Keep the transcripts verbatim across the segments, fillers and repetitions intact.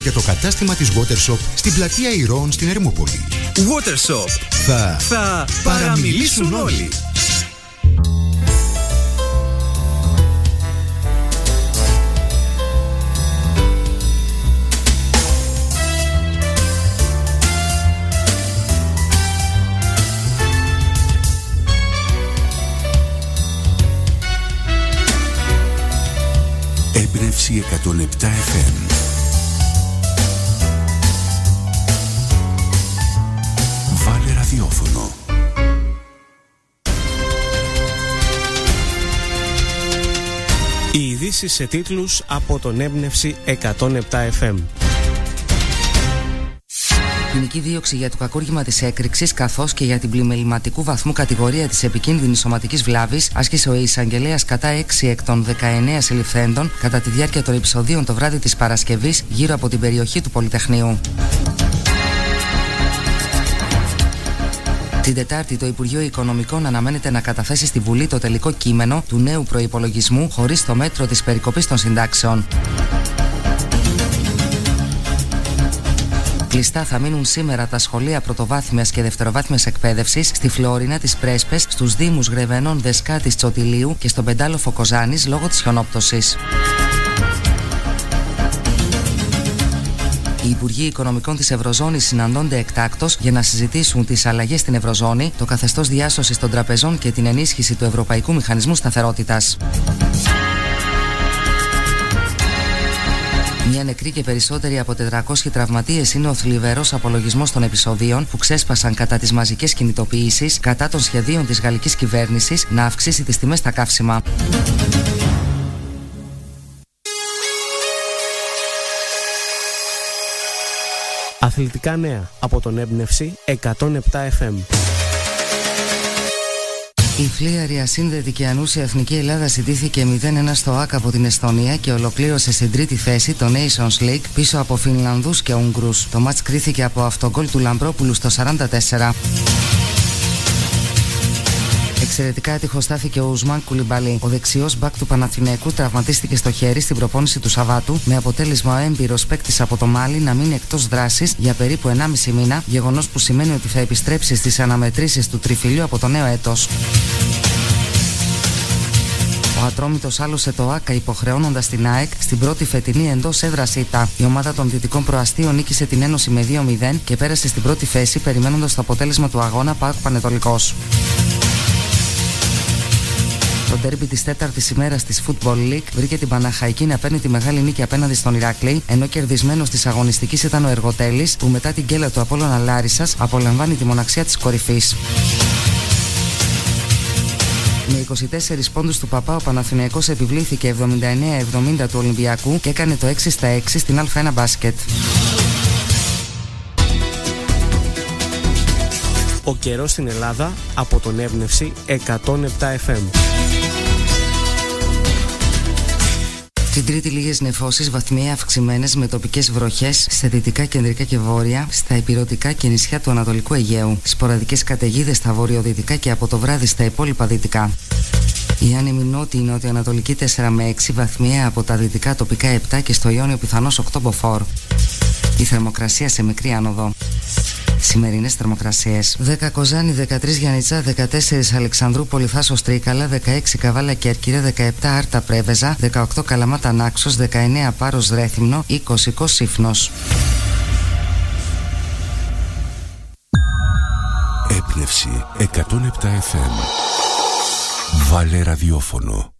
και το κατάστημα της Water Shop στην πλατεία Ηρώων στην Ερμούπολη. Water Shop. Θα, θα παραμιλήσουν όλοι. Έμπνευση εκατόν επτά εφ εμ. Βάλε ραδιόφωνο. Οι ειδήσεις σε τίτλους από τον Έμπνευση εκατόν επτά εφ εμ. Ποινική δίωξη για το κακούργημα της έκρηξης καθώς και για την πλημεληματικού βαθμού κατηγορία της επικίνδυνης σωματικής βλάβης άσκησε ο εισαγγελέας κατά έξι εκ των δεκαεννέα συλληφθέντων κατά τη διάρκεια των επεισοδίων το βράδυ της Παρασκευής γύρω από την περιοχή του Πολυτεχνείου. Την Τετάρτη, το Υπουργείο Οικονομικών αναμένεται να καταθέσει στη Βουλή το τελικό κείμενο του νέου προϋπολογισμού χωρίς το μέτρο της περικοπής των συντάξεων. Κλειστά θα μείνουν σήμερα τα σχολεία πρωτοβάθμιας και δευτεροβάθμιας εκπαίδευσης στη Φλόρινα, τις Πρέσπες, στους Δήμους Γρεβενών, Δεσκάτης, Τσοτηλίου και στον Πεντάλοφο Κοζάνης λόγω της χιονόπτωσης. Οι Υπουργοί Οικονομικών της Ευρωζώνης συναντώνται εκτάκτως για να συζητήσουν τις αλλαγές στην Ευρωζώνη, το καθεστώς διάσωσης των τραπεζών και την ενίσχυση του Ευρωπαϊκού Μηχανισμού Σταθερότητας. Μια νεκρή και περισσότεροι από τετρακόσιοι τραυματίες είναι ο θλιβερός απολογισμός των επεισοδίων που ξέσπασαν κατά τις μαζικές κινητοποιήσεις κατά των σχεδίων της γαλλικής κυβέρνησης να αυξήσει τις τιμές στα καύσιμα. Αθλητικά νέα από τον Έμπνευση εκατόν επτά εφ εμ. Η φλίαρη, ασύνδετη και ανούσια Εθνική Ελλάδα συντήθηκε μηδέν ένα στο ΆΚ από την Εστονία και ολοκλήρωσε στην τρίτη θέση το Nations League πίσω από Φινλανδούς και Ούγγρους. Το μάτς κρίθηκε από αυτογκόλ του Λαμπρόπουλου στο σαράντα τέσσερα. Εξαιρετικά έτυχο στάθηκε ο Ουσμάν Κουλιμπαλί. Ο δεξιός μπακ του Παναθηναϊκού τραυματίστηκε στο χέρι στην προπόνηση του Σαββάτου, με αποτέλεσμα ο έμπειρος παίκτης από το Μάλι να μείνει εκτός δράσης για περίπου ενάμιση μήνα, γεγονός που σημαίνει ότι θα επιστρέψει στις αναμετρήσεις του τριφυλιού από το νέο έτος. Ο Ατρόμητος άλωσε το ΆΚΑ υποχρεώνοντας την ΑΕΚ στην πρώτη φετινή εντός έδρας ήττα. Η ομάδα των Δυτικών Προαστίων νίκησε την Ένωση με δύο μηδέν και πέρασε στην πρώτη θέση περιμένοντας το αποτέλεσμα του αγώνα ΠΑΟΚ Πανετολικός. Το ντέρμπι της τέταρτης ημέρας της Football League βρήκε την Παναχαϊκή να παίρνει τη μεγάλη νίκη απέναντι στον Ηράκλειο, ενώ κερδισμένος της αγωνιστικής ήταν ο Εργοτέλης, που μετά την γκέλα του Απόλλωνα Λάρισσας απολαμβάνει τη μοναξιά της κορυφής. Με είκοσι τέσσερις πόντους του Παπά, ο Παναθηναϊκός επιβλήθηκε εβδομήντα εννέα εβδομήντα του Ολυμπιακού και έκανε το έξι στα έξι στην Α1 μπάσκετ. Ο καιρός στην Ελλάδα από τον Έμπνευση εκατόν επτά εφ εμ. Την Τρίτη λίγες νεφώσεις βαθμιαία αυξημένες με τοπικές βροχές σε δυτικά, κεντρικά και βόρεια, στα ηπειρωτικά και νησιά του Ανατολικού Αιγαίου. Σποραδικές καταιγίδες στα βορειοδυτικά και από το βράδυ στα υπόλοιπα δυτικά. Η άνεμη νότιη νοτιοανατολική τέσσερα με έξι, βαθμιαία από τα δυτικά τοπικά επτά και στο Ιόνιο πιθανός οκτώ μποφόρ. Η θερμοκρασία σε μικρή άνοδο. Σημερινές θερμοκρασίες: δέκα Κοζάνη, δεκατρείς Γιαννιτσά, δεκατέσσερα Αλεξανδρούπολη Θάσος Τρίκαλα, δεκαέξι Καβάλα Κέρκυρα, δεκαεπτά Άρτα Πρέβεζα, δεκαοκτώ Καλαμάτα Νάξος, δεκαεννέα Πάρος Ρέθυμνο, είκοσι Κος Σύφνος. Έμπνευση εκατόν επτά εφ εμ. Βάλε ραδιόφωνο.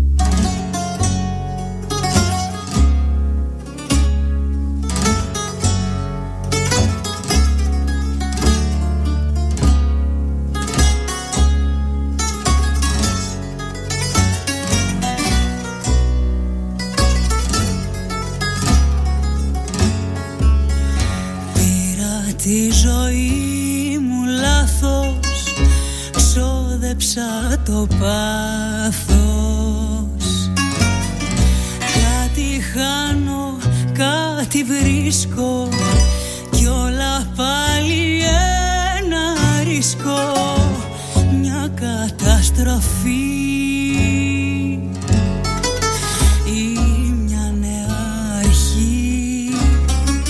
Τη ζωή μου λάθος, ξόδεψα το πάθος. Κάτι χάνω, κάτι βρίσκω κι όλα πάλι ένα ρίσκο. Μια καταστροφή ή μια νέα αρχή.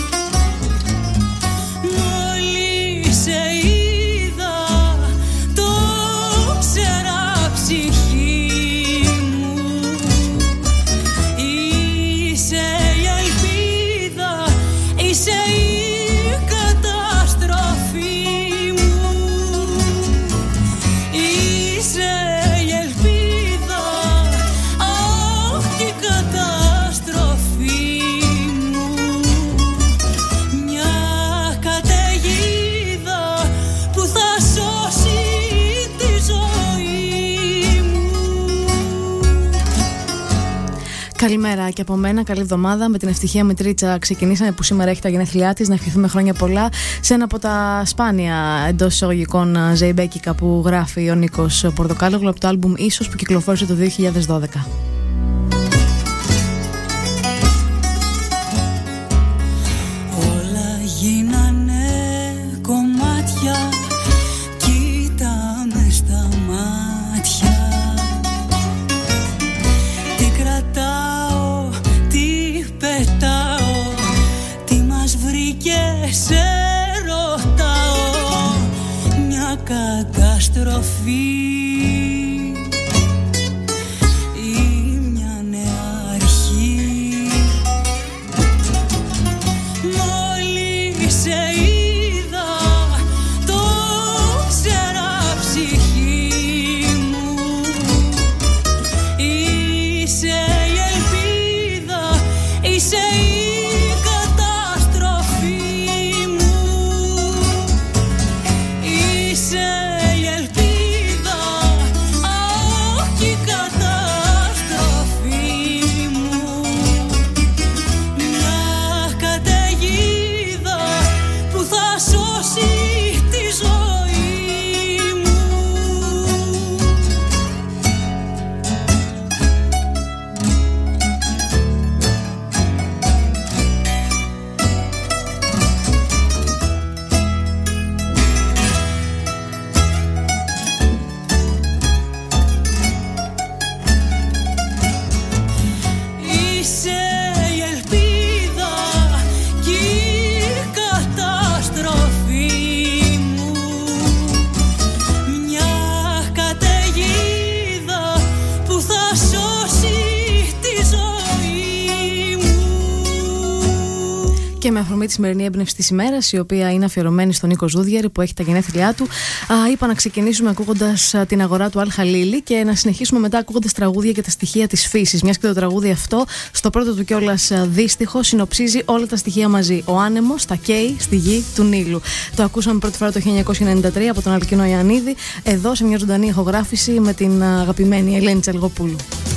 Καλημέρα και από μένα, καλή εβδομάδα. Με την ευτυχία Μητρίτσα ξεκινήσαμε, που σήμερα έχει τα γενέθλιά της. Να ευχηθούμε χρόνια πολλά σε ένα από τα σπάνια εντός εισαγωγικών ζεϊμπέκικα που γράφει ο Νίκος Πορτοκάλογλου από το άλμπουμ Ίσως, που κυκλοφόρησε το δύο χιλιάδες δώδεκα. Όλα γίνανε κομμάτια, κοίτα με στα μάτια. Τι κρατάω, τι πετάω, τι μας βρήκε, σε ρωτάω. Μια καταστροφή ή μια νέα αρχή. Μόλις σε είδα, το ξέρα ψυχή μου. Είσαι η ελπίδα, είσαι η καταστροφή μου. Είσαι η ελπίδα, αχ, η καταστροφή μου. Μια καταιγίδα που θα σώσει τη ζωή μου. Είσαι η ελπίδα και η καταστροφή μου. Μια καταιγίδα που θα σώσει τη ζωή μου. Και με αφορμή τη σημερινή έμπνευση της ημέρας, η οποία είναι αφιερωμένη στον Νίκο Ζούδιαρη που έχει τα γενέθλιά του, α, είπα να ξεκινήσουμε ακούγοντας α, την αγορά του Αλ Χαλίλη και να συνεχίσουμε μετά ακούγοντας τραγούδια και τα στοιχεία της φύσης. Μιας και το τραγούδι αυτό, στο πρώτο του κιόλας α, δύστιχο, συνοψίζει όλα τα στοιχεία μαζί. Ο άνεμος τα καίει στη γη του Νείλου. Το ακούσαμε πρώτη φορά το χίλια εννιακόσια ενενήντα τρία από τον Αλκίνο Ιαννίδη, εδώ σε μια ζωντανή ηχογράφηση με την α, αγαπημένη Ελένη Τσαλγοπούλου.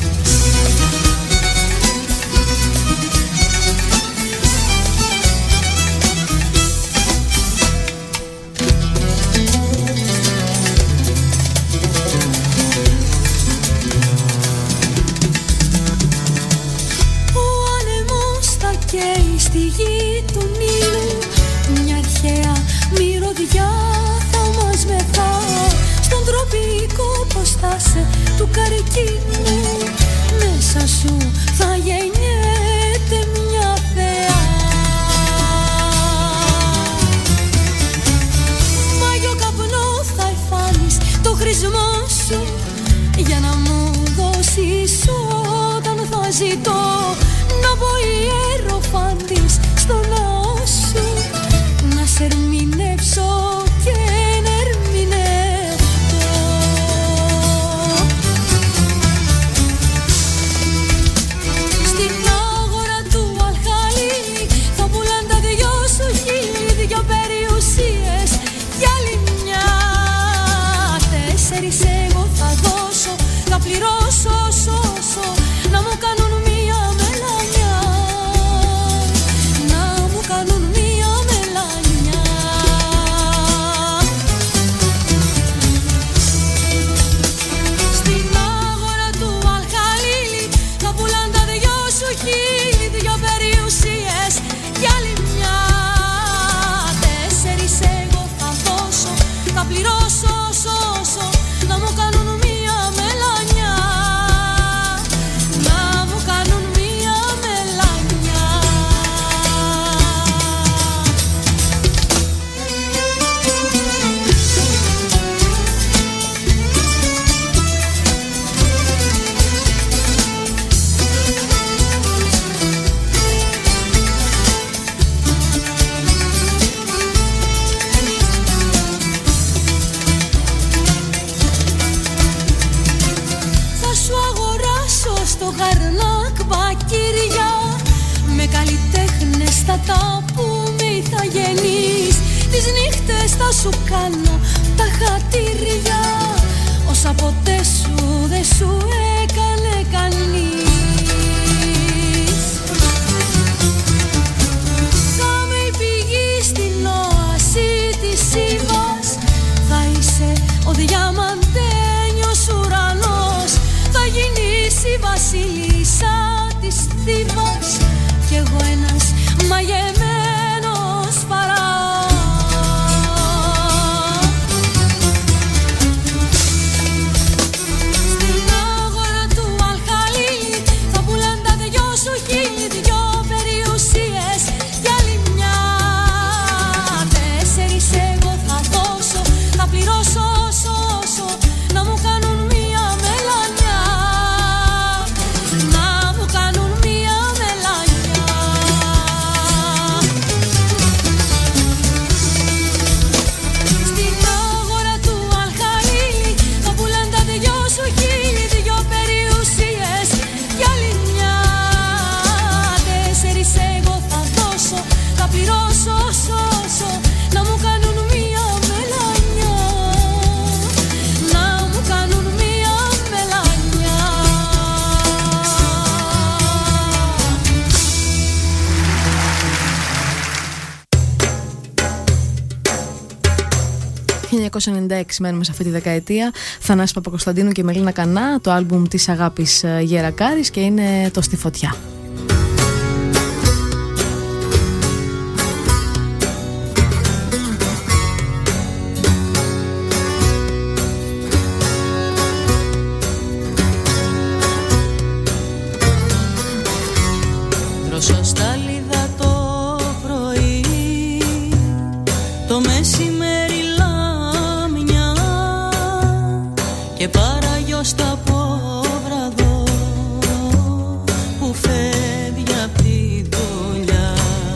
Ο άνεμος θα καίει στη γη του Νείλου. Μια αρχαία μυρωδιά θα μας μεθά στον τροπικό ποστάσε του καρκίνου. Μέσα σου θα γεννιέται μια θεά. Μάγιο καπνό θα εφάνεις το χρησμό σου για να μου δώσεις όταν θα ζητώ. Να πω ιεροφάντης στο ναό σου, να σε ερμηνεύσω και να ερμηνεύω. Στην αγορά του Αλ Χαλίλη θα πουλάν τα δυο σου χείλη, δυο περιουσίες για άλλη μια. Τέσσερις εγώ θα δώσω, θα πληρώσω σώσω, να μου κάνουν μία μελανιά, να μου κάνουν μία μελανιά. Στην αγορά του Αλ Χαλίλη θα πουλάν τα δυο σου χείλη, δυο περιουσίες για άλλη μια. Τέσσερις εγώ θα δώσω, θα πληρώσω σώσω, να μου κάνουν μία μελανιά, να μου κάνουν μία μελανιά. Θα σου αγοράσω στο Γαρνάκ μπακύρια, με καλλιτέχνες θα τα πούμε θα γεννείς. Τις νύχτες θα σου κάνω τα χατήρια, όσα ποτέ σου δεν σου έκανε κανείς. χίλια εννιακόσια ενενήντα έξι μένουμε σε αυτή τη δεκαετία. Θανάση Παπακοσταντίνου και Μελίνα Κανά, το άλμπουμ της Αγάπης Γερακάρης, και είναι το «Στη φωτιά». Δροσοστάλιδα το πρωί, το μεσημέρι λάμια και παραγιώ στα πόβραδο που φεύγει απ' τη δουλειά.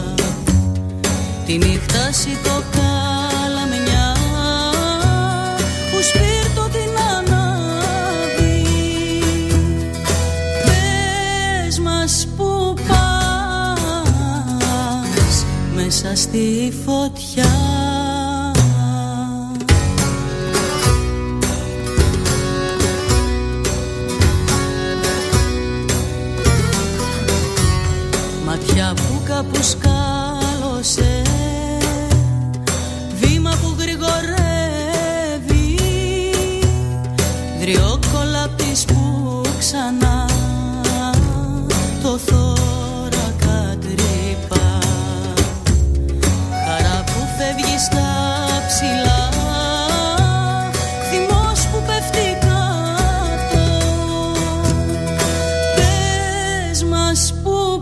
Τη νύχτα σιτώ καλαμιά που σπίρτω την ανάβει. Πες μας που πας μέσα στη φωτιά. Ματιά που κάπου σκάλωσε, βήμα που γρηγορεύει, δριόκολαπτης που ξανά το θώρακα τρύπα. Χαρά που φεύγει στα ψηλά, θυμός που πέφτει κάτω. Πες μας που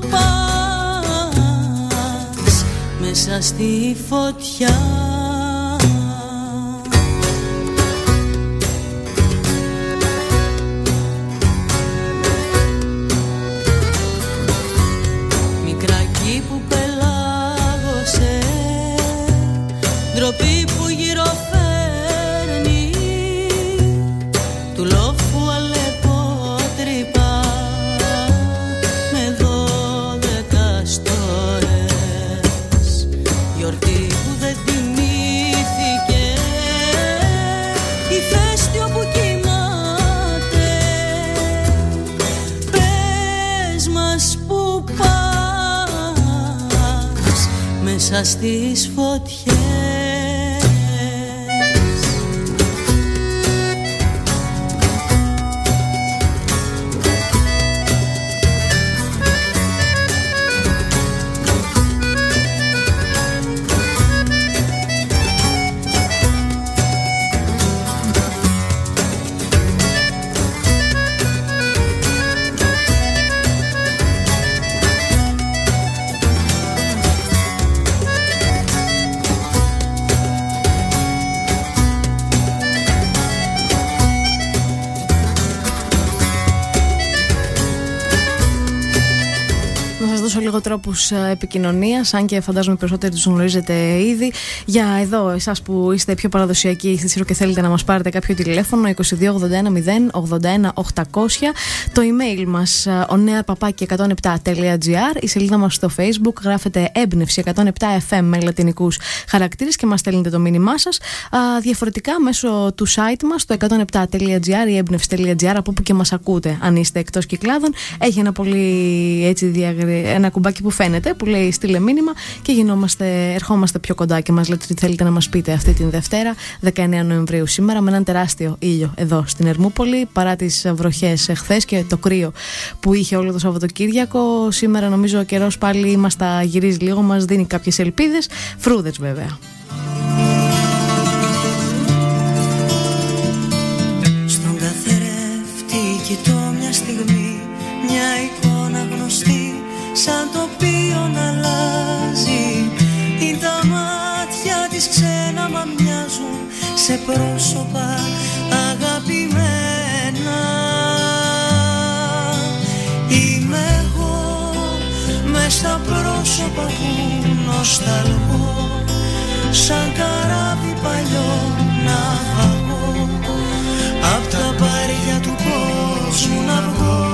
πας μέσα στη φωτιά. Μικράκι που πελάγωσε, ντροπή που γυροφέρνει, του λόφου αλεπότρυπα με δώδεκα στορές. Γιορτή που δεν τιμήθηκε, ηφαίστειο που κοιμάται. Πες μας που πας μέσα στις φωτιές. Λίγο τρόπους επικοινωνίας, αν και φαντάζομαι περισσότεροι τους γνωρίζετε ήδη. Για εδώ, εσάς που είστε πιο παραδοσιακοί στη Σύρο και θέλετε να μας πάρετε κάποιο τηλέφωνο, είκοσι δύο ογδόντα ένα μηδέν ογδόντα ένα οκτακόσια. Το email μας oneair παπάκι εκατόν επτά τελεία τζι άρ. Η σελίδα μας στο Facebook γράφεται έμπνευση εκατόν επτά εφ εμ με λατινικούς χαρακτήρες και μας στέλνετε το μήνυμά σας. Α, διαφορετικά μέσω του site μας, το εκατόν επτά τελεία τζι άρ ή έμπνευση τελεία τζι άρ, από όπου και μας ακούτε, αν είστε εκτός κυκλάδων. Έχει ένα πολύ έτσι διαγρι... ένα κουμπάκι που φαίνεται, που λέει στείλε μήνυμα και γινόμαστε, ερχόμαστε πιο κοντά και μας λέτε τι θέλετε να μας πείτε αυτή την Δευτέρα, δεκαεννέα Νοεμβρίου. Σήμερα με έναν τεράστιο ήλιο εδώ στην Ερμούπολη, παρά τις βροχές εχθές και το κρύο που είχε όλο το Σαββατοκύριακο. Σήμερα νομίζω ο καιρός πάλι μας τα γυρίζει λίγο, μας δίνει κάποιες ελπίδες, φρούδες βέβαια. Στον καθρέφτη κοιτώ μια στιγμή, μια εικόνα γνωστή, σαν τοπίο να αλλάζει. Είναι τα μάτια της ξένα μα μοιάζουν σε πρόσωπα αγαπημένα. Είμαι εγώ μες στα πρόσωπα που νοσταλγώ, σαν καράβι παλιό ναυαγό, απ' τα πάρια του κόσμου να βγω.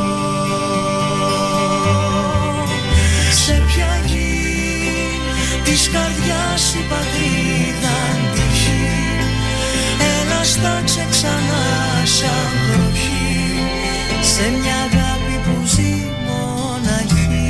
Σε ποια γη της καρδιάς η πατρίδα αντυχεί, έλα στάξε ξανά σαν βροχή, σε μια αγάπη που ζει μοναχή.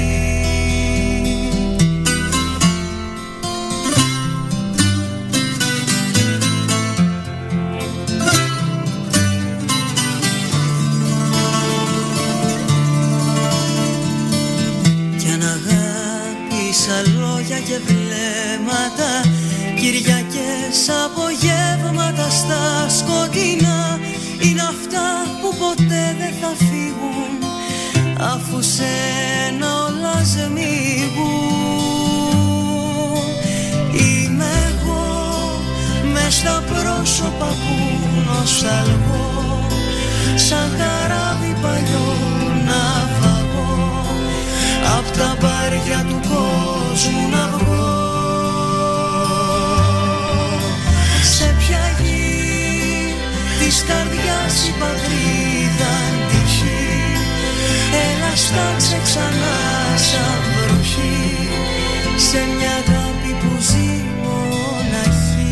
και βλέμματα, Κυριακές απογεύματα στα σκοτεινά, είναι αυτά που ποτέ δεν θα φύγουν, αφού σένα όλα σμίγουν. Είμαι εγώ μες στα πρόσωπα που νοσταλγώ, σαν καράβι παλιό ναυαγό, απ' τα μπάρια του κόσμου να βγω. Σε ποια γη της καρδιάς η πατρίδα τυχή, έλα στάξε ξανά σαν βροχή, σε μια αγάπη που ζει μοναχή.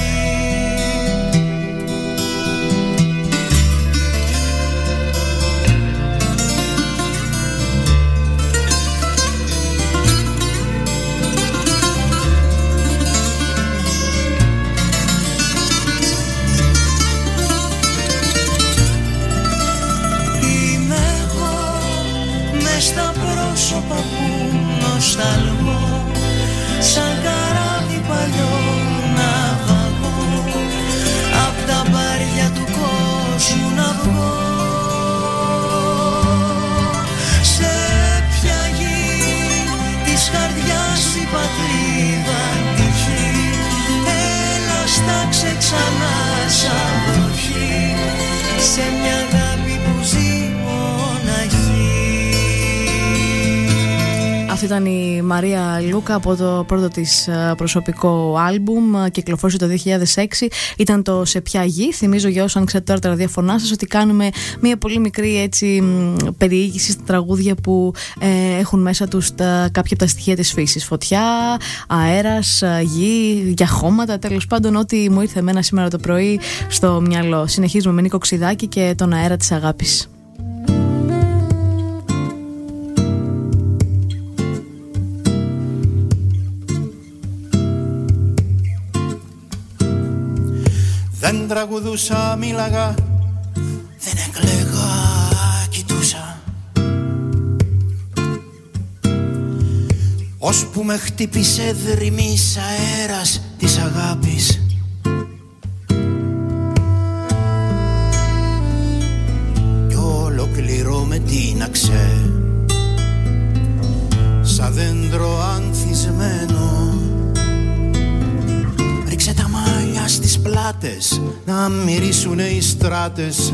Στα πρόσωπα που νοσταλγώ, σαν καράβι παλιό ναυαγό, απ' τα μπάρια του κόσμου να βγω. Σε ποια γη της καρδιάς η πατρίδα τυχή, έλα στάξε ξανά σαν βροχή, σε μια αγάπη που ζει μοναχή. Αυτή ήταν η Μαρία Λούκα από το πρώτο της προσωπικό άλμπουμ, κυκλοφόρησε το δύο χιλιάδες έξι, ήταν το «Σε ποια γη». Θυμίζω για όσους αν ξέρετε τώρα τα ραδιοφωνά σας ότι κάνουμε μια πολύ μικρή έτσι περιήγηση στα τραγούδια που ε, έχουν μέσα τους τα, κάποια από τα στοιχεία της φύσης. Φωτιά, αέρας, γη, για χώματα, τέλος πάντων ό,τι μου ήρθε εμένα σήμερα το πρωί στο μυαλό. Συνεχίζουμε με Νίκο Ξιδάκη και τον αέρα της αγάπης. Δεν τραγουδούσα, μίλαγα, δεν έκλαιγα, κοιτούσα, ώσπου με χτύπησε δρυμής αέρας της αγάπης. Κι ολοκληρώ με τίναξε, σαν δέντρο ανθισμένο. Ρίξε τα μάλια στις πλάτες, να μυρίσουνε οι στράτες.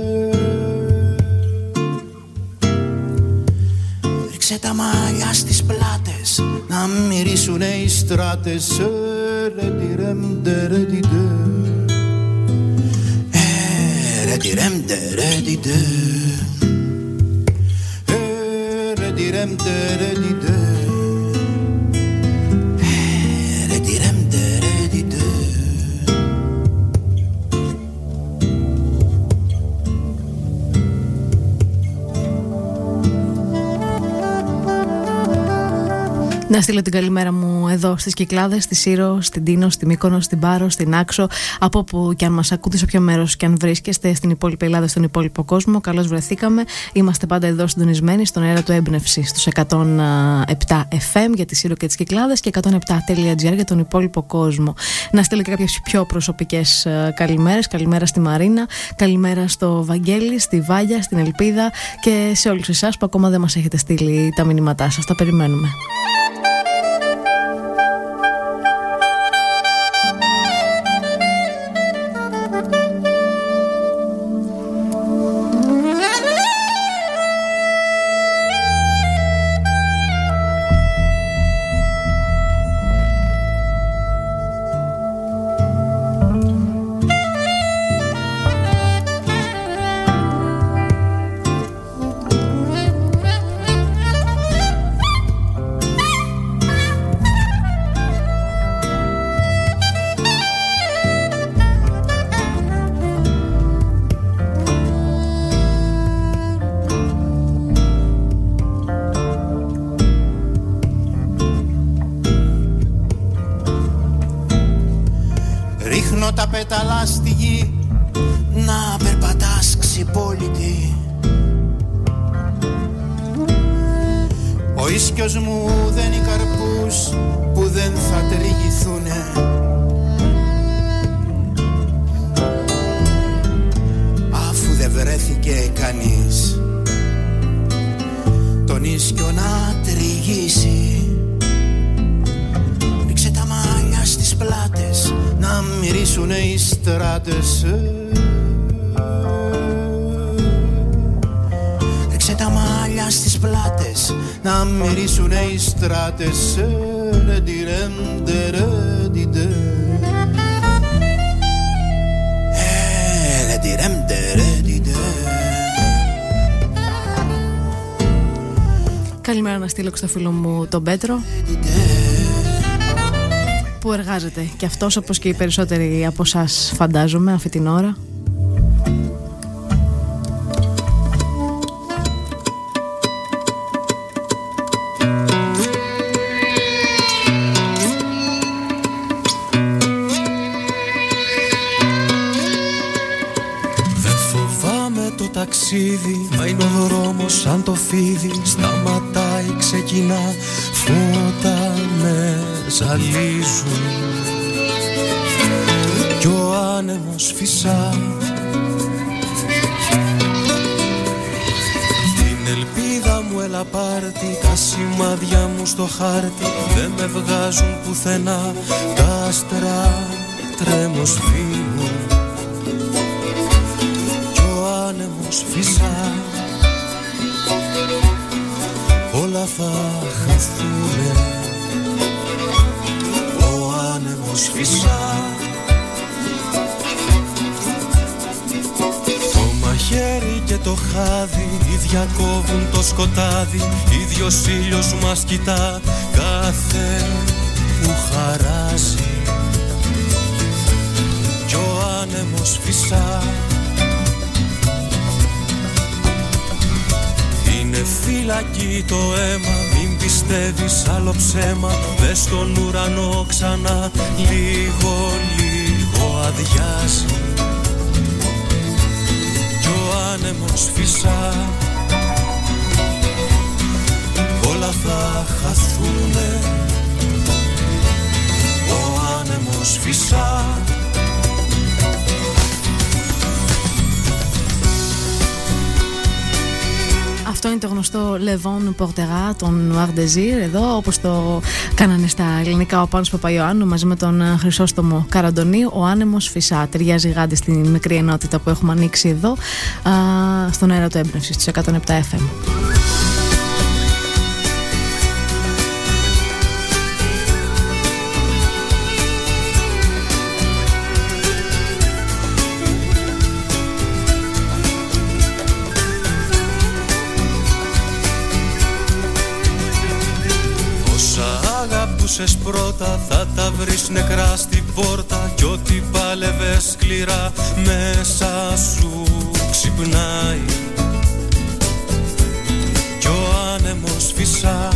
Ρίξε τα μάλια στις πλάτες, να μυρίσουνε οι στράτες. Να στείλω την καλημέρα μου εδώ στις Κυκλάδες, στη Σύρο, στην Τίνο, στη Μύκονο, στην Πάρο, στην Άξο, από όπου και αν μας ακούτε, σε όποιο μέρος και αν βρίσκεστε στην υπόλοιπη Ελλάδα, στον υπόλοιπο κόσμο. Καλώς βρεθήκαμε. Είμαστε πάντα εδώ συντονισμένοι στον αέρα του Έμπνευση στους εκατόν επτά εφ εμ για τη Σύρο και τις Κυκλάδες και εκατόν επτά τελεία τζι άρ για τον υπόλοιπο κόσμο. Να στείλω και κάποιες πιο προσωπικές καλημέρες. Καλημέρα στη Μαρίνα, καλημέρα στο Βαγγέλη, στη Βάλια, στην Ελπίδα και σε όλους εσάς που ακόμα δεν μας έχετε στείλει τα μηνύματά σας. Τα περιμένουμε. Τα πέταλα στη γη, να περπατάς ξυπόλυτη. Ο ίσκιος μου δένει καρπούς που δεν μυρίσουνε οι στράτες. Ρίξε τα μαλλιά στις πλάτες, να μυρίσουνε οι στράτες. Καλημέρα να στείλω στο φίλο μου τον Πέτρο, που εργάζεται και αυτός όπως και οι περισσότεροι από εσάς, φαντάζομαι, αυτή την ώρα. Μα είναι ο δρόμος σαν το φίδι, σταματάει, ξεκινά, φώτα με ζαλίζουν κι ο άνεμος φυσά. Την ελπίδα μου έλα πάρτι, τα σημάδια μου στο χάρτη δεν με βγάζουν πουθενά, τα άστρα τρέμος φύγουν. Φυσά, όλα θα χαθούνε, ο άνεμος φυσά. Το μαχαίρι και το χάδι ίδια κόβουν το σκοτάδι, ίδιος ήλιος μας κοιτά κάθε που χαράζει κι ο άνεμος φυσά. Είναι φυλακή το αίμα, μην πιστεύεις άλλο ψέμα. Δες στον ουρανό ξανά, λίγο λίγο αδειάζει κι ο άνεμος φυσά. Όλα θα χαθούνε, ο άνεμος φυσά. Αυτό είναι το γνωστό Le Vent Portera των Noir Désir, εδώ όπως το κάνανε στα ελληνικά ο Πάνος Παπαϊωάννου μαζί με τον Χρυσόστομο Καραντονή. Ο άνεμος φυσά, ταιριάζει γάντι στην μικρή ενότητα που έχουμε ανοίξει εδώ α, στον αέρα του Έμπνευσης στους εκατόν επτά εφ εμ. Πρώτα θα τα βρεις νεκρά στην πόρτα κι ό,τι πάλευες σκληρά μέσα σου ξυπνάει κι ο άνεμος φυσά.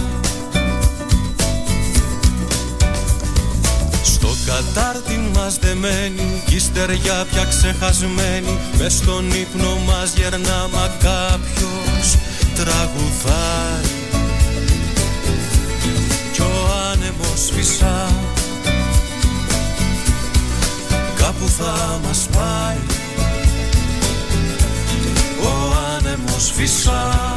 Στο κατάρτι μας δεμένη κι η στεριά πια ξεχασμένη, μες στον ύπνο μας γερνά μα κάποιος τραγουδάει κι ο άνεμος φυσά. Κάπου θα μας πάει ο άνεμος φυσά.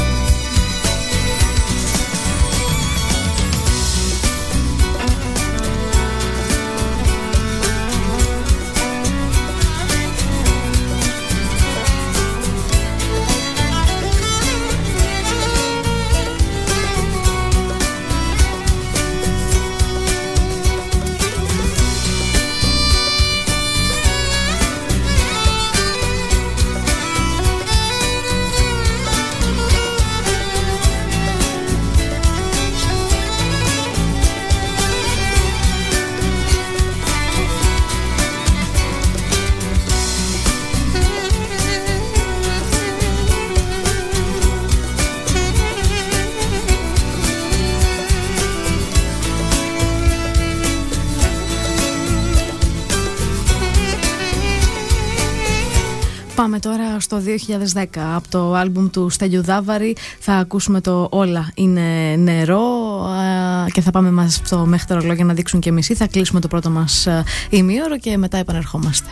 Πάμε τώρα στο δύο χιλιάδες δέκα. Από το άλμπουμ του Στέλιου Δάβαρη θα ακούσουμε το «Όλα είναι νερό» και θα πάμε μας στο μέχρι το ρολόγια να δείξουν και μισή. Θα κλείσουμε το πρώτο μας ημίωρο και μετά επανερχόμαστε.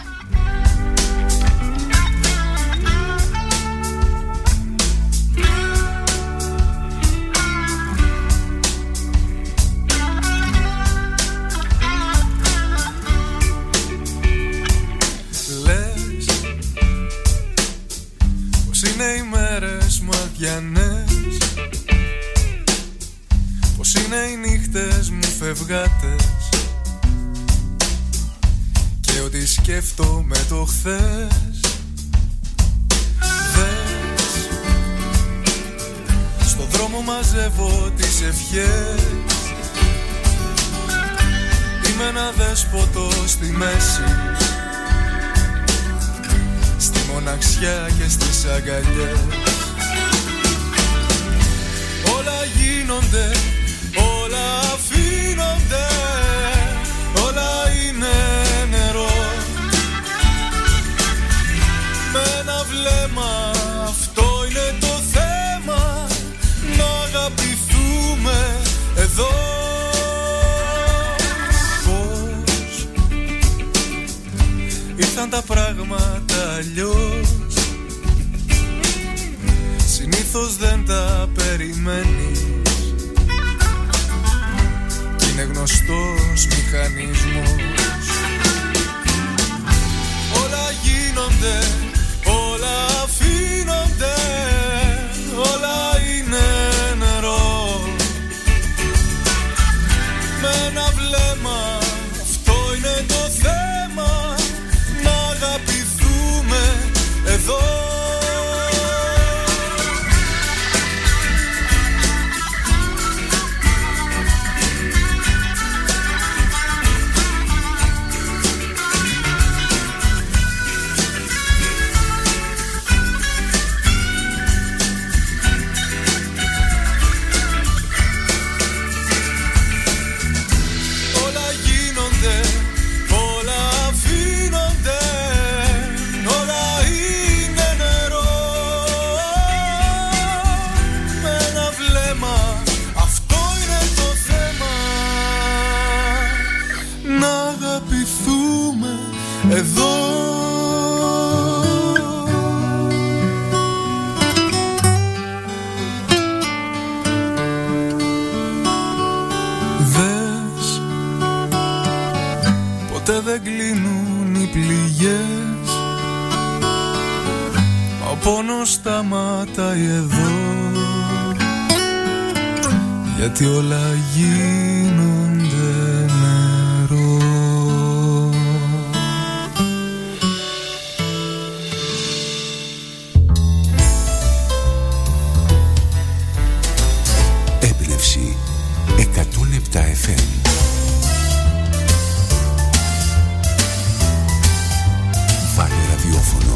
φευγάτες και ότι σκέφτομαι το χθες. Δες, στον δρόμο μαζεύω τις ευχές. Είμαι ένα δέσποτο στη μέση, στη μοναξιά και στις αγκαλιές. Όλα γίνονται, όλα αφήνονται, όλα είναι νερό. Με ένα βλέμμα αυτό είναι το θέμα, να αγαπηθούμε εδώ. Πώς ήρθαν τα πράγματα αλλιώς, συνήθως δεν τα περιμένεις. Κι είναι γνωστός μηχανισμός. Όλα γίνονται, όλα αφήνονται, όλα είναι νερό. Με ένα βλέμμα αυτό είναι το θέμα, να αγαπηθούμε εδώ. Εδώ δες, ποτέ δεν κλείνουν οι πληγές, μα ο πόνος σταματάει εδώ, γιατί όλα γίνονται νερό. εκατόν επτά εφ εμ. Βάλε ραδιόφωνο.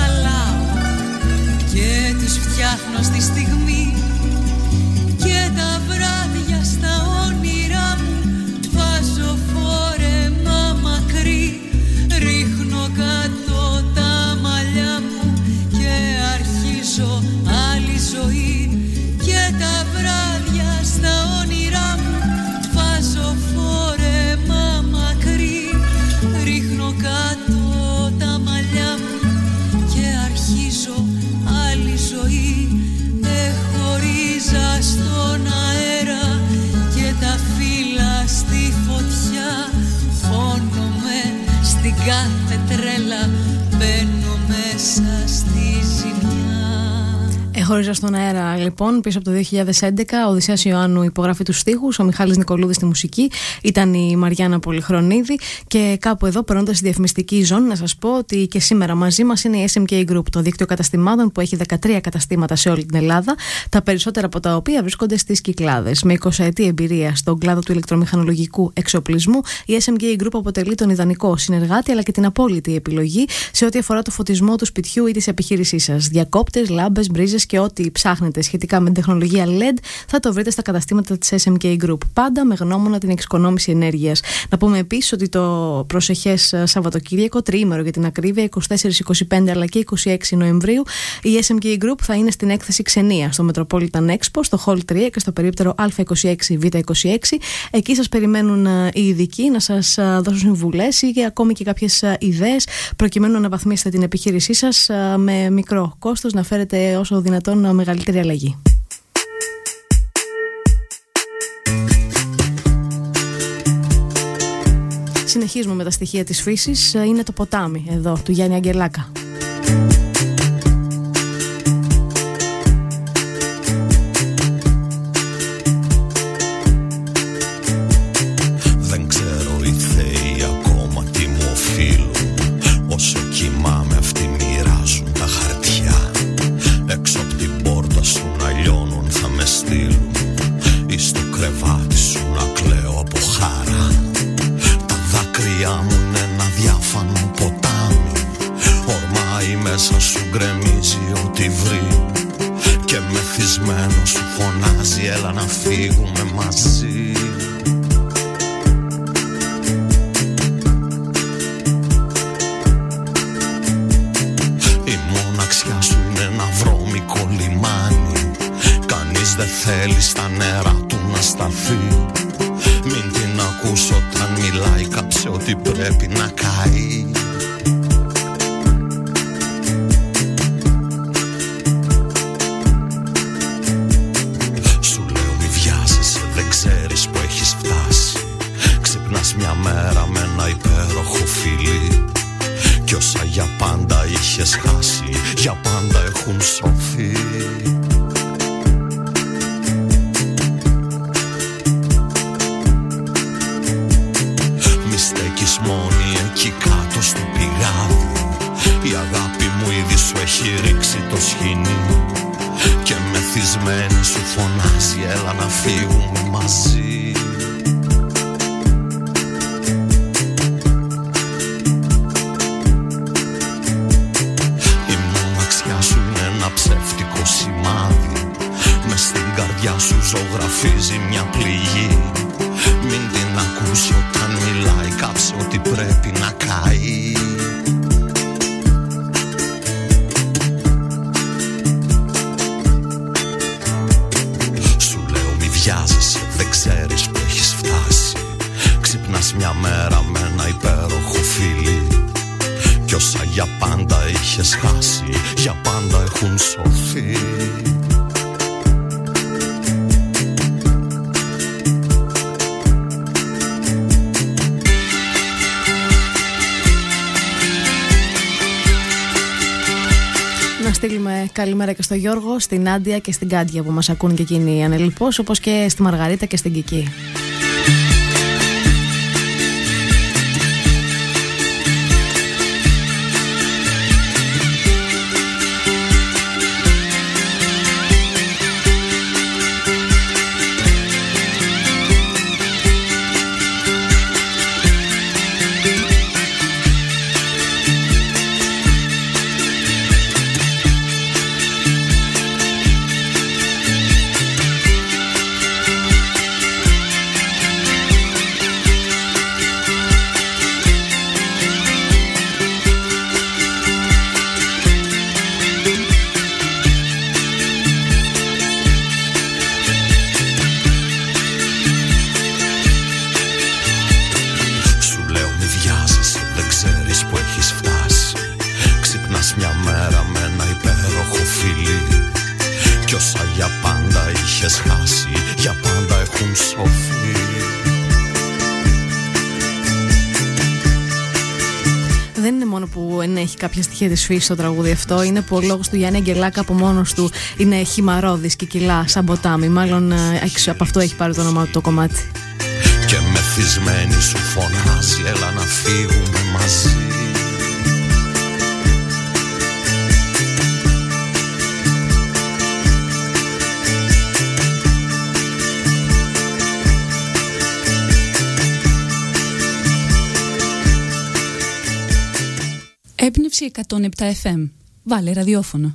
φτιάχνω στη στιγμή και τα Ξεχωρίζα στον αέρα, λοιπόν, πίσω από το δύο χιλιάδες έντεκα, ο Οδυσσέας Ιωάννου υπογράφει τους στίχους, ο Μιχάλης Νικολούδης στη μουσική, ήταν η Μαριάννα Πολυχρονίδη. Και κάπου εδώ, περνώντας στη διαφημιστική ζώνη, να σας πω ότι και σήμερα μαζί μας είναι η ες εμ κέι Group, το δίκτυο καταστημάτων που έχει δεκατρία καταστήματα σε όλη την Ελλάδα, τα περισσότερα από τα οποία βρίσκονται στις Κυκλάδες. Με εικοσαετή εμπειρία στον κλάδο του ηλεκτρομηχανολογικού εξοπλισμού, η ες εμ κέι Group αποτελεί τον ιδανικό συνεργάτη αλλά και την απόλυτη επιλογή σε ό,τι αφορά το φωτισμό του σπιτιού ή της επιχείρησής σας. Διακόπτες, λάμπες, μπρίζες και ό,τι ψάχνετε σχετικά με την τεχνολογία ελ ι ντι θα το βρείτε στα καταστήματα της ες εμ κέι Group. Πάντα με γνώμονα την εξοικονόμηση ενέργειας. Να πούμε επίσης ότι το προσεχές Σαββατοκύριακο, τριήμερο για την ακρίβεια, είκοσι τέσσερα είκοσι πέντε αλλά και είκοσι έξι Νοεμβρίου, η ες εμ κέι Group θα είναι στην έκθεση Ξενία στο Metropolitan Expo, στο Hall τρία και στο περίπτερο Α είκοσι έξι Β είκοσι έξι. Εκεί σας περιμένουν οι ειδικοί να σας δώσουν συμβουλές ή και ακόμη και κάποιες ιδέες προκειμένου να αναβαθμίσετε την επιχείρησή σας με μικρό κόστος, να φέρετε όσο δυνατόν μεγαλύτερη αλλαγή. Συνεχίζουμε με τα στοιχεία της φύσης. Είναι το ποτάμι εδώ του Γιάννη Αγγελάκα. Δεν ξέρω οι θεοί ακόμα τι μου οφείλουν. Όσο κοιμάμαι αυτοί μοιράζουν τα χαρτιά. Έξω απ' την πόρτα σου να λιώνουν θα με στείλουν. Ή στο κρεβάτι σου να κλαίω από χαρά. Τα δάκρυά μου είναι ένα διάφανο ποτάμι. Ορμάει μέσα σου, γκρεμίζει ό,τι βρει. Και μεθυσμένο σου φωνάζει έλα να φύγουμε μαζί. Η μοναξιά σου είναι ένα βρώμικο λιμάνι. Κανείς δεν θέλει στα νερά του να σταθεί. Μην την ακούς όταν μιλάει, κάψε ότι πρέπει να καεί. Σου λέω μη βιάζεσαι, δεν ξέρεις που έχεις φτάσει. Ξυπνάς μια μέρα με ένα υπέροχο φιλί. Κι όσα για πάντα είχες χάσει, για πάντα έχουν σωθεί. Μη στέκεις μόνη εκεί κάτω στο πηγάδι. Η αγάπη μου ήδη σου έχει ρίξει το σχοινί. Και μεθυσμένη σου φωνάζει έλα να φύγουμε μαζί. Ψεύτικο σημάδι μες στην καρδιά σου ζωγραφίζει μια πληγή. Μην την ακούς όταν μιλάει, κάψε ότι πρέπει να καεί. Σου λέω μη βιάζεσαι, δεν ξέρεις που έχεις φτάσει. Ξυπνάς μια μέρα με ένα υπέροχο φιλί. Κι όσα για πάντα είχες χάσει, για πάντα έχουν σωθεί. Να στείλουμε καλημέρα και στο Γιώργο, στην Άντια και στην Κάντια που μας ακούν και εκείνοι ανελιπώς, όπως και στη Μαργαρίτα και στην Κική. που ενέχει κάποια στοιχεία της φύσης στο τραγούδι αυτό. Είναι που ο λόγος του Γιάννη Αγγελάκα από μόνος του είναι χυμαρώδης και κυλά σαν ποτάμι. Μάλλον από αυτό έχει πάρει το όνομα του το κομμάτι. Και μεθυσμένη σου φωνάζει, έλα να φύγουμε μαζί. Έμπνευση εκατόν επτά εφ εμ. Βάλε ραδιόφωνο.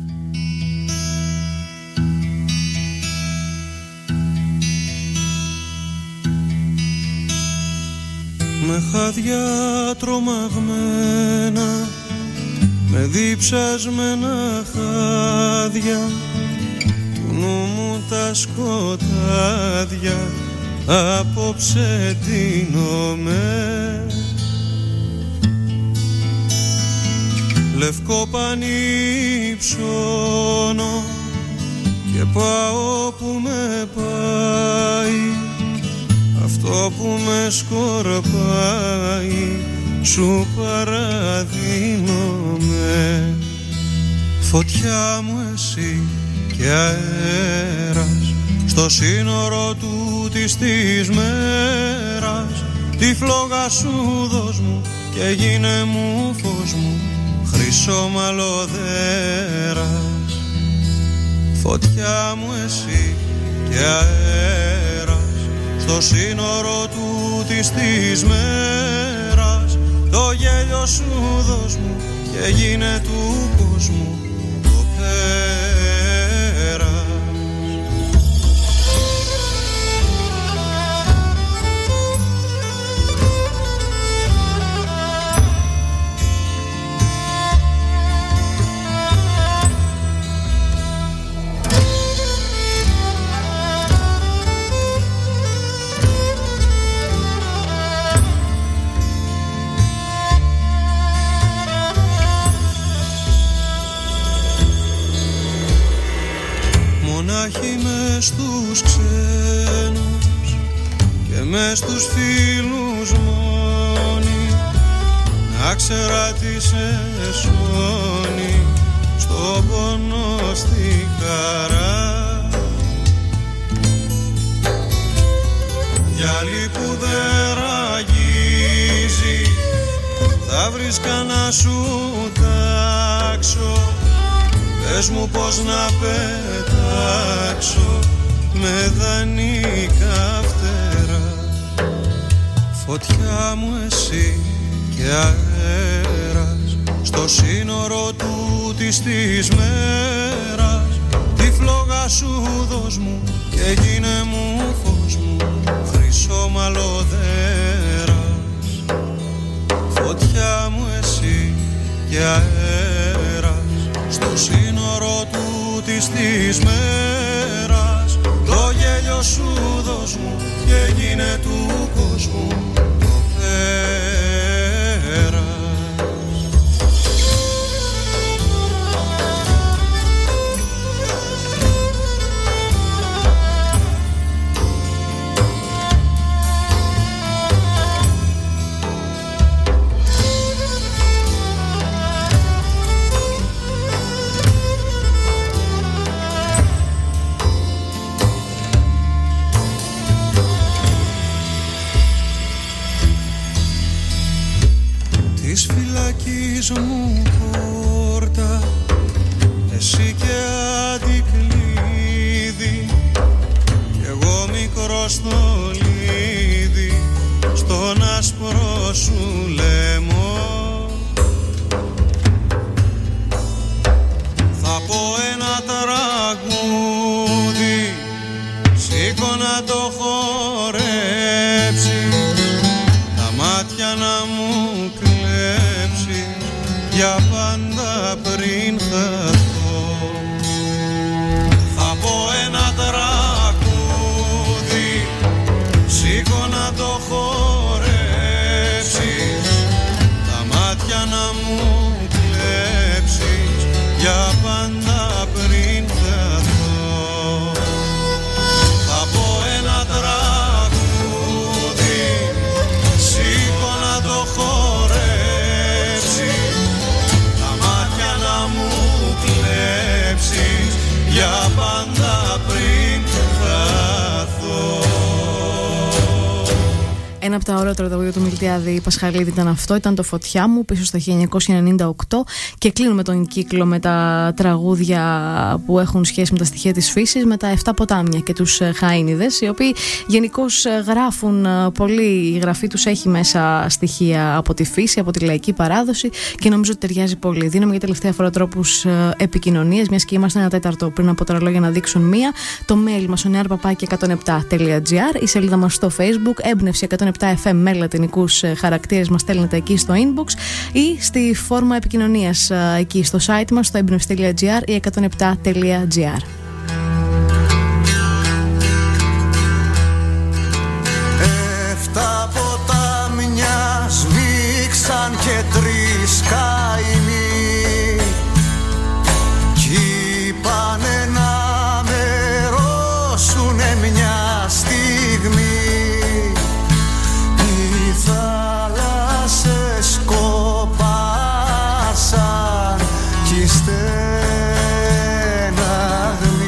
Με χάδια τρομαγμένα, με διψασμένα χάδια, του νου μου τα σκοτάδια απόψε ντύνομαι. Λευκό πανί ψώνω και πάω που με πάει, αυτό που με σκορπάει σου παραδίνομαι. Φωτιά μου εσύ και αέρας, στο σύνορο του της της μέρας, τη φλόγα σου δώσ' μου και γίνε μου φως μου, χρυσό μαλλοδέρας. Φωτιά μου εσύ και αέρας, στο σύνορο του της της μέρας, το γέλιο σου δώσ' μου και γίνε του κόσμου το πέρας. Μονάχοι μες στους ξένους και μες στους φίλους μόνοι, να ξέρα τι σε σώνει, στο πόνο στη χαρά. Γυαλί που δεν ραγίζει, θα βρεις κανένα σου τάξω, πες μου πως να πετάξω με δανεικά φτερά. Φωτιά μου εσύ και αέρας, στο σύνορο του της της μέρας, τη φλόγα σου δώσ' μου και γίνε μου φως μου, χρυσό μαλλοδέρας. Φωτιά μου εσύ και αέρας, στο σύνορο του της της μέρας, το γέλιο σου δώσ' μου και γίνε του κόσμου το πέρας. Της φυλακής μου πόρτα, εσύ και αντικλείδι, κι εγώ μικρό στολίδι, στον άσπρο σου λαιμό. Θα πω ένα τραγούδι, σήκω να το χορέψει, τα μάτια να μου για πάντα πριν χαθώ. Θα πω ένα τραγούδι, σήκω να το χορέψεις, τα μάτια να μου κλέψεις, για πάντα πριν χαθώ. Θα πω ένα τραγούδι, σήκω να το χορέψεις, Ένα από τα ωραιότερα τραγούδια του Μιλτιάδη Πασχαλίδη ήταν αυτό, ήταν το Φωτιά μου, πίσω στο χίλια εννιακόσια ενενήντα οκτώ. Και κλείνουμε τον κύκλο με τα τραγούδια που έχουν σχέση με τα στοιχεία της φύσης, με τα Εφτά ποτάμια και τους Χαΐνιδες, οι οποίοι γενικώς γράφουν πολύ, η γραφή τους έχει μέσα στοιχεία από τη φύση, από τη λαϊκή παράδοση και νομίζω ότι ταιριάζει πολύ. Δίνουμε για τελευταία φορά τρόπους επικοινωνίας, μιας και είμαστε ένα τέταρτο πριν από τα ρολόγια να δείξουν μία. Το mail μας ο νεάρ παπάκι εκατόν επτά τελεία τζι άρ, η σελίδα μας στο Facebook, έμπνευση εκατόν επτά εφ εμ με λατινικούς χαρακτήρες, μας στέλνετε εκεί στο inbox ή στη φόρμα επικοινωνίας εκεί στο site μας, στο έμπνευση τελεία τζι άρ ή εκατόν επτά τελεία τζι άρ. Εφτά ποτάμια σμίξαν και τρεις καημοί κι είπανε να μερώσουνε μια στιγμή. Οι θάλασσες κοπάσαν κι οι στεναγμοί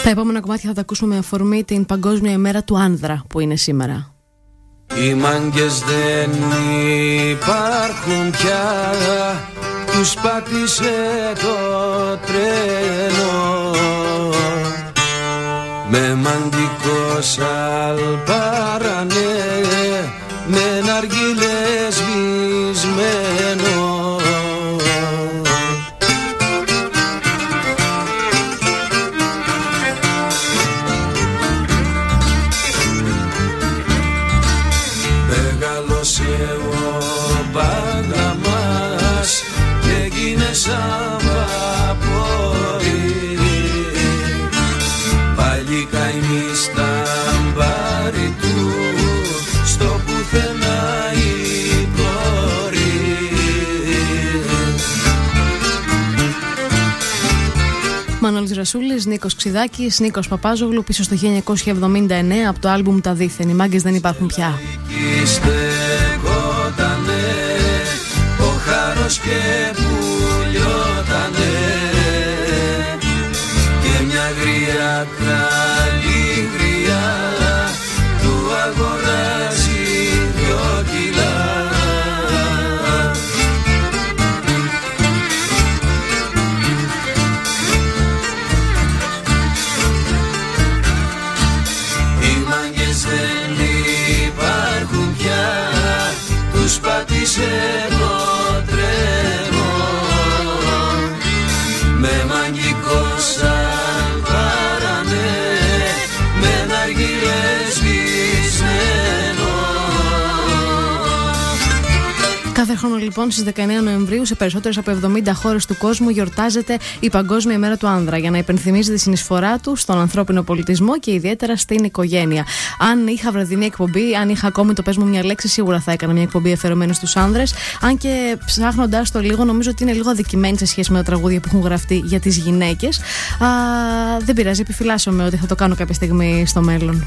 Τα επόμενα κομμάτια θα τα ακούσουμε με αφορμή την Παγκόσμια ημέρα του άνδρα που είναι σήμερα. Οι μάγκες δεν υπάρχουν πια, τους πάτησε το τρένο. Με μαντικό σαλπάρανε, με ναργίλε σβησμένο. Μεγάλωσε ο μπάγκα μας και έγινε σαν βαπόρι. Πάλι καημί στα μπάρι του, στο πουθενά η κόρη. Μανώλης Ρασούλης, Νίκος Ξιδάκης, Νίκος Παπάζογλου, πίσω στο χίλια εννιακόσια εβδομήντα εννέα από το άλμπουμ «Τα Δίθεν». Οι μάγκες δεν υπάρχουν πια. Στεκότανε ο χάρος και πουλιότανε και μια γριά καλή γριά του αγοράζει δυο κιλά. Οι μάγκες δεν υπάρχουν πια, τους πάτησε το τρένο. Με μαγικό σαλπάρανε, με ναργίλες σβησμένο. Κάθε χρόνο λοιπόν στις δεκαεννέα Νοεμβρίου σε περισσότερες από εβδομήντα χώρες του κόσμου γιορτάζεται η Παγκόσμια ημέρα του άνδρα για να υπενθυμίζει τη συνεισφορά του στον ανθρώπινο πολιτισμό και ιδιαίτερα στην οικογένεια. Αν είχα βραδινή εκπομπή, αν είχα ακόμη το πες μου μια λέξη, σίγουρα θα έκανα μια εκπομπή αφιερωμένη στους άνδρες. Αν και ψάχνοντας το λίγο, νομίζω ότι είναι λίγο αδικημένη σε σχέση με τα τραγούδια που έχουν γραφτεί για τις γυναίκες. Α, δεν πειράζει, επιφυλάσσομαι ότι θα το κάνω κάποια στιγμή στο μέλλον.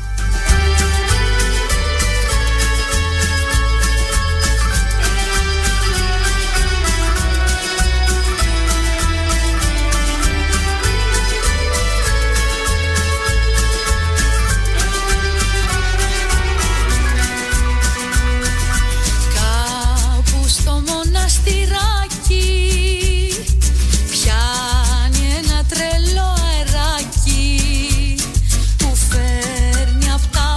Πιάνει ένα τρελό αεράκι που φέρνει απ' τα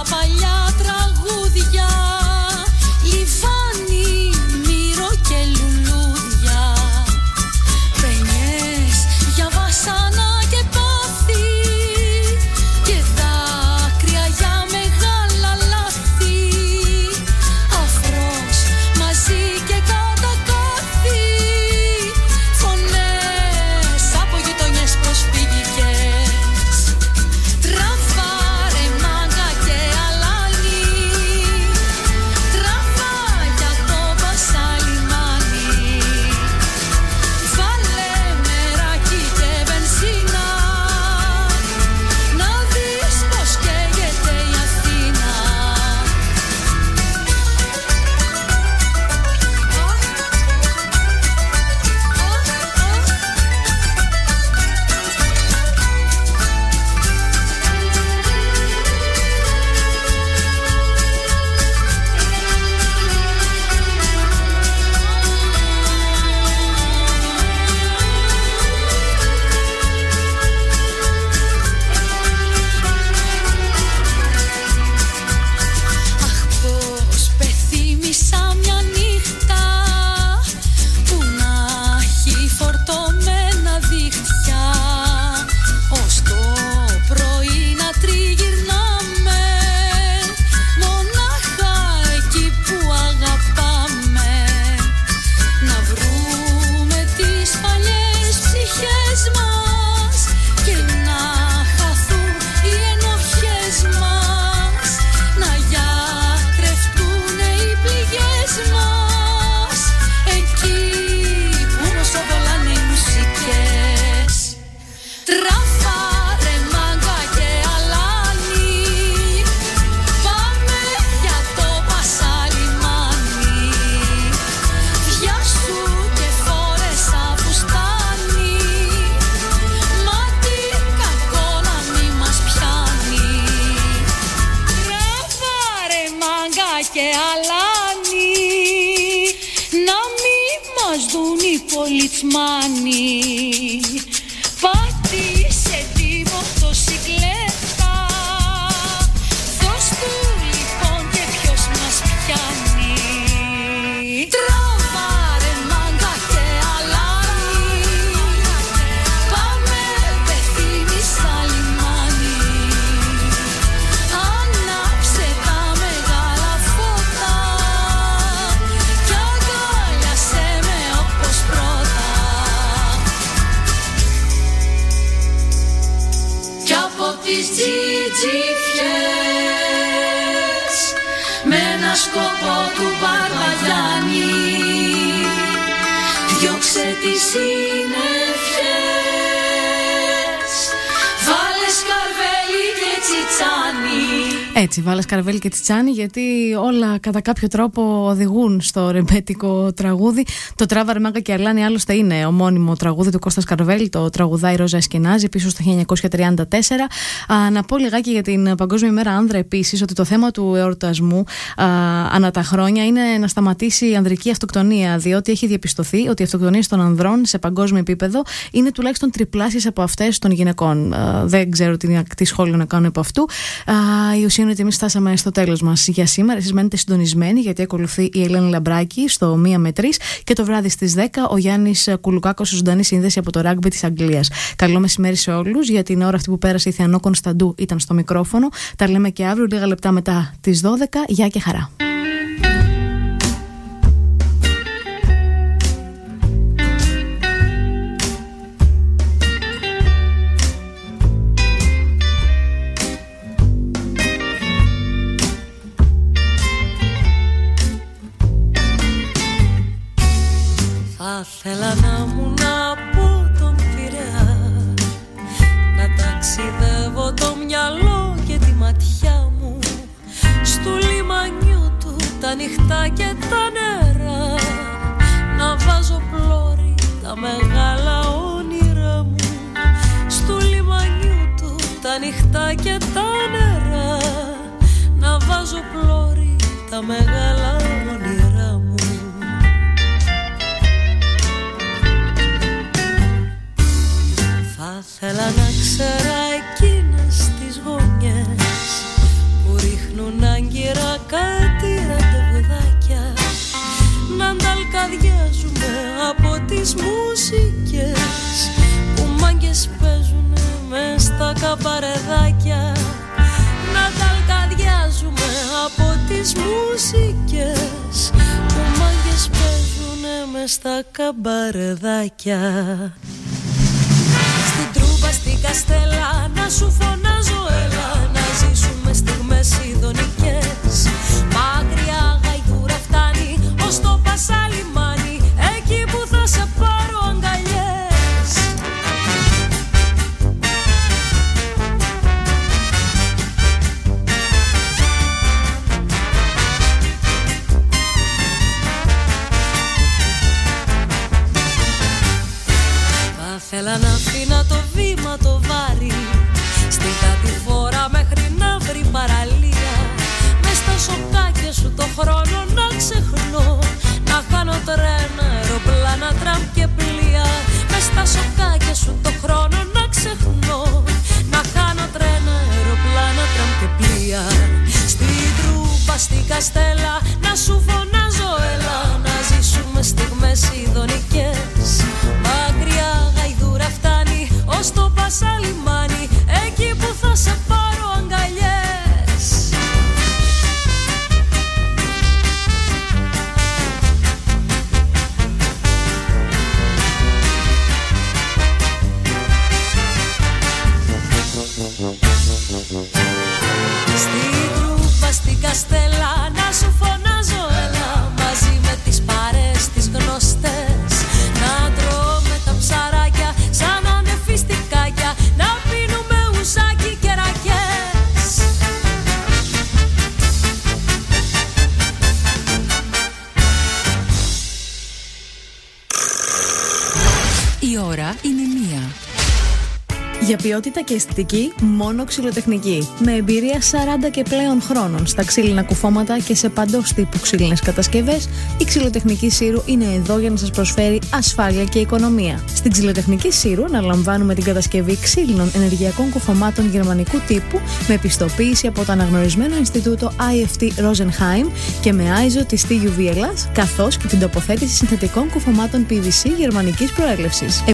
λιμάνι. Πάτησε τη μοτοσικλέτα, δώσ' του λοιπόν και ποιος μας πιάνει. Τραβάρε μάγκα και αλάνι, πάμε πεθύμη στα λιμάνι. Ανάψε τα μεγάλα φώτα κι αγκάλιασέ με όπως πρώτα. Κι από τις τζιτζιφιές με ένα σκοπό του Μπαρμπαγιάννη διώξε τις συννεφιές, βάλε σκαρβέλι και τσιτσάνι. Έτσι, βάλε Καρβέλη και Τσιτσάνι, γιατί όλα κατά κάποιο τρόπο οδηγούν στο ρεμπέτικο τραγούδι. Το Τράβαρε Μάγκα και Αλάνι άλλωστε είναι ομώνυμο τραγούδι του Κώστα Καρβέλη, το τραγουδάει η Ρόζα Εσκενάζη πίσω στο χίλια εννιακόσια τριάντα τέσσερα. Α, να πω λιγάκι για την Παγκόσμια ημέρα Άνδρα επίσης, ότι το θέμα του εορτασμού α, ανά τα χρόνια είναι να σταματήσει η ανδρική αυτοκτονία, διότι έχει διαπιστωθεί ότι οι αυτοκτονίες των ανδρών σε παγκόσμιο επίπεδο είναι τουλάχιστον τριπλάσιες από αυτές των γυναικών. Α, δεν ξέρω τι, τι σχόλιο να κάνω από αυτού. Α, η ουσία είναι ότι εμείς φτάσαμε στο τέλος μας για σήμερα. Εσείς μένετε συντονισμένοι, γιατί ακολουθεί η Ελένη Λαμπράκη στο μία με τρεις και το βράδυ στις δέκα ο Γιάννης Κουλουκάκος σε ζωντανή σύνδεση από το ράγκμπι της Αγγλίας. Καλό μεσημέρι σε όλους. Για την ώρα αυτή που πέρασε η Θεανό Κωνσταντού ήταν στο μικρόφωνο. Τα λέμε και αύριο λίγα λεπτά μετά τις δώδεκα. Γεια και χαρά. Θα θέλα να μου από τον Πειραιά, να ταξιδεύω το μυαλό και τη ματιά μου στου λιμανιού του τα νυχτά και τα νερά, να βάζω πλώρη τα μεγάλα όνειρά μου στου λιμανιού του τα νυχτά και τα νερά, να βάζω πλώρη τα μεγάλα όνειρά μου. Θα θέλα να ξέρα εκείνες τις γωνιές που ρίχνουν άγκυρα κάτι ραντεβουδάκια, να ανταλκαδιάζουμε από τις μουσικές που μάγκες παίζουνε μες στα καπαρεδάκια, να ανταλκαδιάζουμε από τις μουσικές που μάγκες παίζουνε μες στα καπαρεδάκια. Στην Τρούμπα, στην Καστέλα, να σου φωνάζω έλα, να ζήσουμε στιγμές ειδονικές. Μακριά γαϊδούρα φτάνει ως το Πασαλιμάνι, εκεί που θα σε πάρω αγκαλιές. Θα θέλα να αφήνα το βήμα το βάρη στην κατηφόρα μέχρι να βρει παραλία, μες στα σοκάκια σου το χρόνο να ξεχνώ, να χάνω τρένα, αεροπλάνα, τραμ και πλοία, μες στα σοκάκια σου το χρόνο να ξεχνώ, να χάνω τρένα, αεροπλάνα, τραμ και πλοία. Στην Τρούμπα, στην Καστέλα, να σου φωνάζω έλα, να ζήσουμε στιγμές ειδονικές. Μακριά γαϊδούρα φτάνει ως το Πασαλιμάνι, εκεί που θα σε πάρω αγκαλιές. Στην Τρούμπα, στην Καστέλα, να σου φωνάζω έλα, μαζί με τις παρές τις γνωστές, να τρώμε τα ψαράκια σαν ανεφιστικάκια, να πίνουμε ουζάκι και ρακές. Η ώρα είναι μία. Για ποιότητα και αισθητική, μόνο Ξυλοτεχνική. Με εμπειρία σαράντα και πλέον χρόνων στα ξύλινα κουφώματα και σε παντός τύπου ξύλινες κατασκευές, η Ξυλοτεχνική Σύρου είναι εδώ για να σας προσφέρει ασφάλεια και οικονομία. Στην Ξυλοτεχνική Σύρου αναλαμβάνουμε την κατασκευή ξύλινων ενεργειακών κουφωμάτων γερμανικού τύπου με επιστοποίηση από το αναγνωρισμένο Ινστιτούτο άι εφ τι Rosenheim και με άιζο της τι γιου βι Ελλάς, καθώς και την τοποθέτηση συνθετικών κουφωμάτων πι βι σι γερμανικής προέλευσης.